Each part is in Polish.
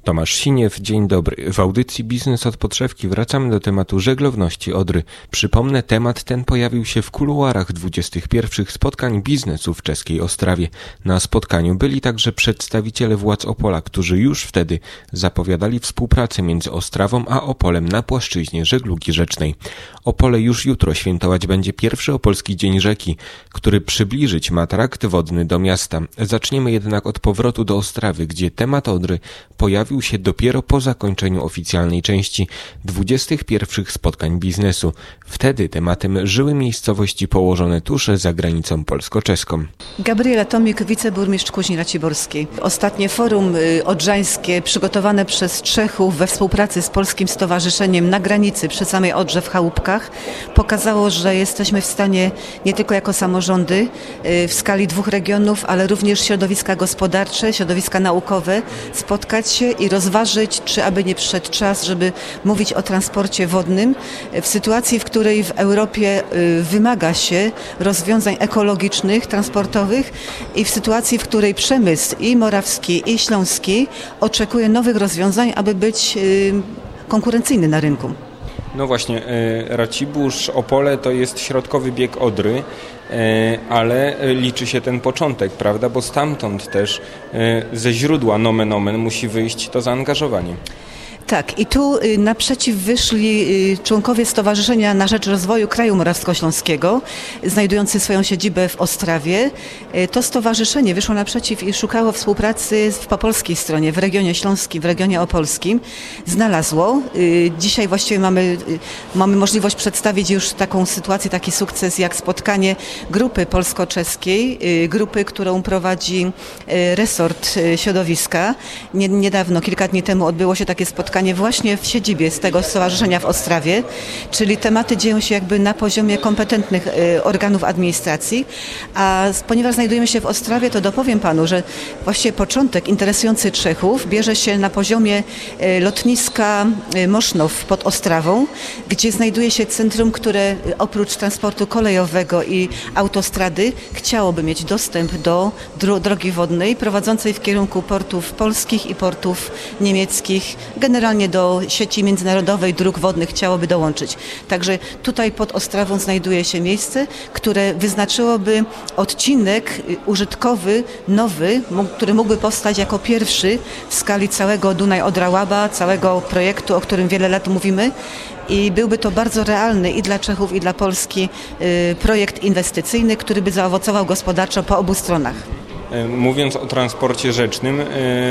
Tomasz Siniew, dzień dobry. W audycji Biznes od podszewki wracamy do tematu żeglowności Odry. Przypomnę, temat ten pojawił się w kuluarach 21. spotkań biznesu w czeskiej Ostrawie. Na spotkaniu byli także przedstawiciele władz Opola, którzy już wtedy zapowiadali współpracę między Ostrawą a Opolem na płaszczyźnie żeglugi rzecznej. Opole już jutro świętować będzie pierwszy Opolski Dzień Rzeki, który przybliżyć ma trakt wodny do miasta. Zaczniemy jednak od powrotu do Ostrawy, gdzie temat Odry pojawił się dopiero po zakończeniu oficjalnej części 21. spotkań biznesu. Wtedy tematem żyły miejscowości położone tuż za granicą polsko-czeską. Gabriela Tomik, wiceburmistrz Kuźni Raciborskiej. Ostatnie forum odrzańskie przygotowane przez Czechów we współpracy z Polskim Stowarzyszeniem na granicy przy samej Odrze w Chałupkach pokazało, że jesteśmy w stanie nie tylko jako samorządy w skali 2 regionów, ale również środowiska gospodarcze, środowiska naukowe spotkać się i rozważyć, czy aby nie przyszedł czas, żeby mówić o transporcie wodnym w sytuacji, w której w Europie wymaga się rozwiązań ekologicznych, transportowych i w sytuacji, w której przemysł i morawski, i śląski oczekuje nowych rozwiązań, aby być konkurencyjny na rynku. No właśnie, Racibórz, Opole to jest środkowy bieg Odry, ale liczy się ten początek, prawda? Bo stamtąd też ze źródła nomen omen musi wyjść to zaangażowanie. Tak, i tu naprzeciw wyszli członkowie Stowarzyszenia na Rzecz Rozwoju Kraju Morawsko-Śląskiego, znajdujący swoją siedzibę w Ostrawie. To stowarzyszenie wyszło naprzeciw i szukało współpracy po polskiej stronie, w regionie śląskim, w regionie opolskim. Znalazło. Dzisiaj właściwie mamy możliwość przedstawić już taką sytuację, taki sukces, jak spotkanie grupy polsko-czeskiej, grupy, którą prowadzi resort środowiska. Niedawno, kilka dni temu odbyło się takie spotkanie właśnie w siedzibie z tego stowarzyszenia w Ostrawie, czyli tematy dzieją się jakby na poziomie kompetentnych organów administracji, a ponieważ znajdujemy się w Ostrawie, to dopowiem panu, że właściwie początek interesujący Czechów bierze się na poziomie lotniska Mosznow pod Ostrawą, gdzie znajduje się centrum, które oprócz transportu kolejowego i autostrady chciałoby mieć dostęp do drogi wodnej prowadzącej w kierunku portów polskich i portów niemieckich, generalnie do sieci międzynarodowej dróg wodnych chciałoby dołączyć. Także tutaj pod Ostrawą znajduje się miejsce, które wyznaczyłoby odcinek użytkowy, nowy, który mógłby powstać jako pierwszy w skali całego Dunaj-Odra-Łaba, całego projektu, o którym wiele lat mówimy. I byłby to bardzo realny i dla Czechów, i dla Polski projekt inwestycyjny, który by zaowocował gospodarczo po obu stronach. Mówiąc o transporcie rzecznym,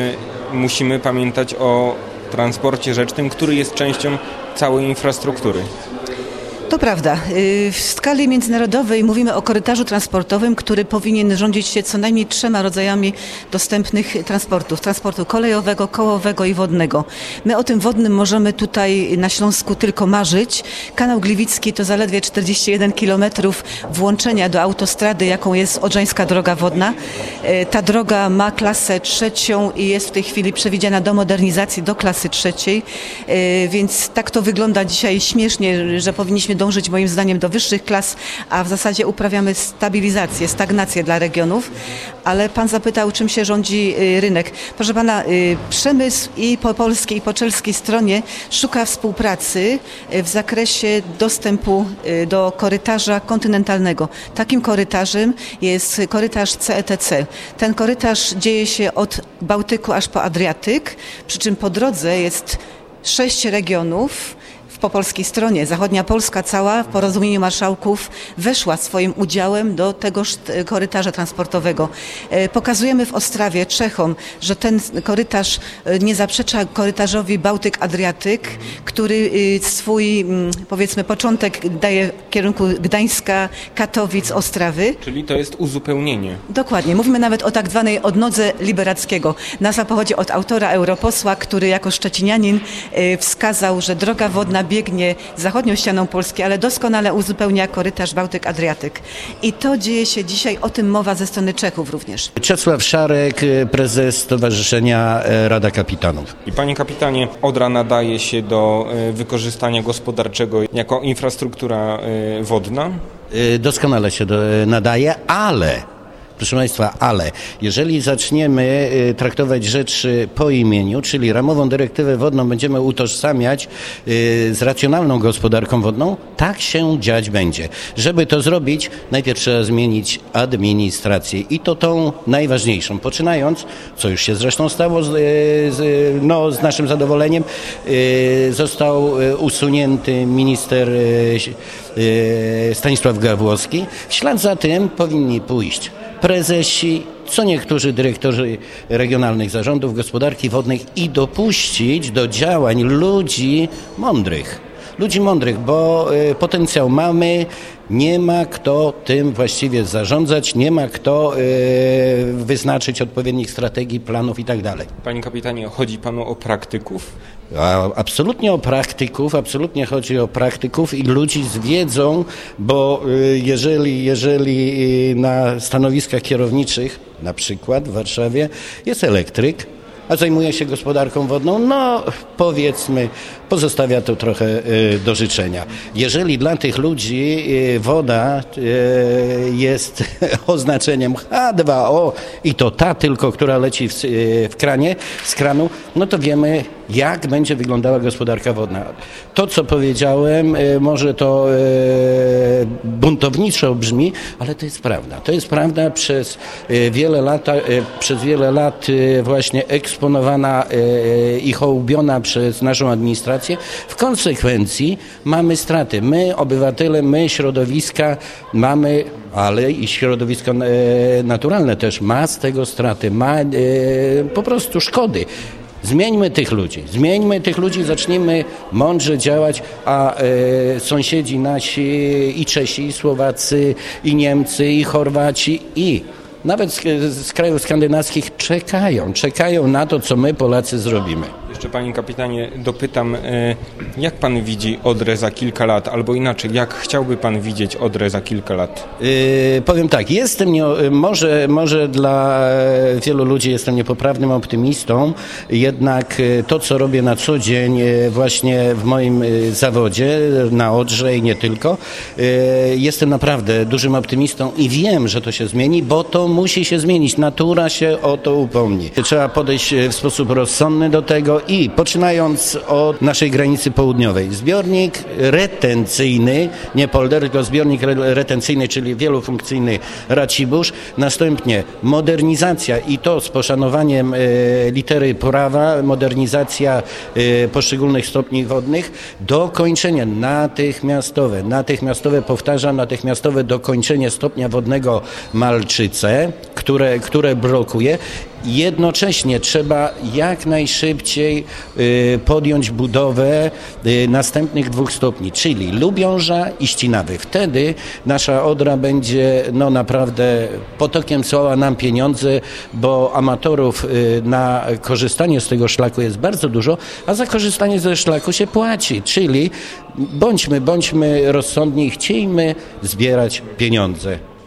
musimy pamiętać o transporcie rzecznym, który jest częścią całej infrastruktury. To prawda. W skali międzynarodowej mówimy o korytarzu transportowym, który powinien rządzić się co najmniej 3 rodzajami dostępnych transportów. Transportu kolejowego, kołowego i wodnego. My o tym wodnym możemy tutaj na Śląsku tylko marzyć. Kanał Gliwicki to zaledwie 41 km włączenia do autostrady, jaką jest Odrzańska Droga Wodna. Ta droga ma klasę 3 i jest w tej chwili przewidziana do modernizacji do klasy 3, więc tak to wygląda dzisiaj śmiesznie, że powinniśmy dążyć moim zdaniem do wyższych klas, a w zasadzie uprawiamy stabilizację, stagnację dla regionów. Ale pan zapytał, czym się rządzi rynek. Proszę pana, przemysł i po polskiej, i po czeskiej stronie szuka współpracy w zakresie dostępu do korytarza kontynentalnego. Takim korytarzem jest korytarz CETC. Ten korytarz dzieje się od Bałtyku aż po Adriatyk, przy czym po drodze jest 6 regionów. Po polskiej stronie. Zachodnia Polska cała w porozumieniu marszałków weszła swoim udziałem do tegoż korytarza transportowego. Pokazujemy w Ostrawie Czechom, że ten korytarz nie zaprzecza korytarzowi Bałtyk-Adriatyk, który swój, powiedzmy, początek daje w kierunku Gdańska, Katowic, Ostrawy. Czyli to jest uzupełnienie. Dokładnie. Mówimy nawet o tak zwanej odnodze Liberackiego. Nazwa pochodzi od autora, europosła, który jako szczecinianin wskazał, że droga wodna biegnie zachodnią ścianą Polski, ale doskonale uzupełnia korytarz Bałtyk-Adriatyk. I to dzieje się dzisiaj, o tym mowa ze strony Czechów również. Czesław Szarek, prezes Stowarzyszenia Rada Kapitanów. I panie kapitanie, Odra nadaje się do wykorzystania gospodarczego jako infrastruktura wodna? Doskonale się nadaje, ale Proszę Państwa, ale jeżeli zaczniemy traktować rzeczy po imieniu, czyli ramową dyrektywę wodną będziemy utożsamiać z racjonalną gospodarką wodną, tak się dziać będzie. Żeby to zrobić, najpierw trzeba zmienić administrację i to tą najważniejszą. Poczynając, co już się zresztą stało z naszym zadowoleniem, został usunięty minister Stanisław Gawłowski. W ślad za tym powinni pójść prezesi, co niektórzy dyrektorzy regionalnych zarządów gospodarki wodnej i dopuścić do działań ludzi mądrych, bo potencjał mamy, nie ma kto tym właściwie zarządzać, nie ma kto wyznaczyć odpowiednich strategii, planów i tak dalej. Panie kapitanie, chodzi panu o praktyków? Absolutnie absolutnie chodzi o praktyków i ludzi z wiedzą, bo jeżeli na stanowiskach kierowniczych, na przykład w Warszawie, jest elektryk, a zajmuje się gospodarką wodną, no powiedzmy, pozostawia to trochę do życzenia. Jeżeli dla tych ludzi woda jest oznaczeniem H2O i to ta tylko, która leci w kranie, z kranu, no to wiemy, jak będzie wyglądała gospodarka wodna. To, co powiedziałem, może to buntowniczo brzmi, ale to jest prawda. To jest prawda przez wiele lat właśnie eksponowana i hołubiona przez naszą administrację. W konsekwencji mamy straty. My, obywatele, my, środowiska mamy, ale i środowisko naturalne też ma z tego straty, ma po prostu szkody. Zmieńmy tych ludzi, zacznijmy mądrze działać, a sąsiedzi nasi i Czesi, i Słowacy, i Niemcy, i Chorwaci, i nawet z krajów skandynawskich czekają na to, co my Polacy zrobimy. Jeszcze panie kapitanie dopytam, jak pan widzi Odrę za kilka lat, albo inaczej, jak chciałby pan widzieć Odrę za kilka lat? Powiem tak, może dla wielu ludzi jestem niepoprawnym optymistą, jednak to, co robię na co dzień właśnie w moim zawodzie, na Odrze i nie tylko, jestem naprawdę dużym optymistą i wiem, że to się zmieni, bo to musi się zmienić. Natura się o to upomni. Trzeba podejść w sposób rozsądny do tego i poczynając od naszej granicy południowej. Zbiornik retencyjny, nie polder, tylko zbiornik retencyjny, czyli wielofunkcyjny Racibórz. Następnie modernizacja i to z poszanowaniem litery prawa, modernizacja poszczególnych stopni wodnych, dokończenie natychmiastowe dokończenie stopnia wodnego Malczyce, które blokuje. Jednocześnie trzeba jak najszybciej podjąć budowę następnych 2 stopni, czyli Lubiąża i Ścinawy. Wtedy nasza Odra będzie naprawdę potokiem słała nam pieniądze, bo amatorów na korzystanie z tego szlaku jest bardzo dużo, a za korzystanie ze szlaku się płaci, czyli bądźmy rozsądni i chciejmy zbierać pieniądze.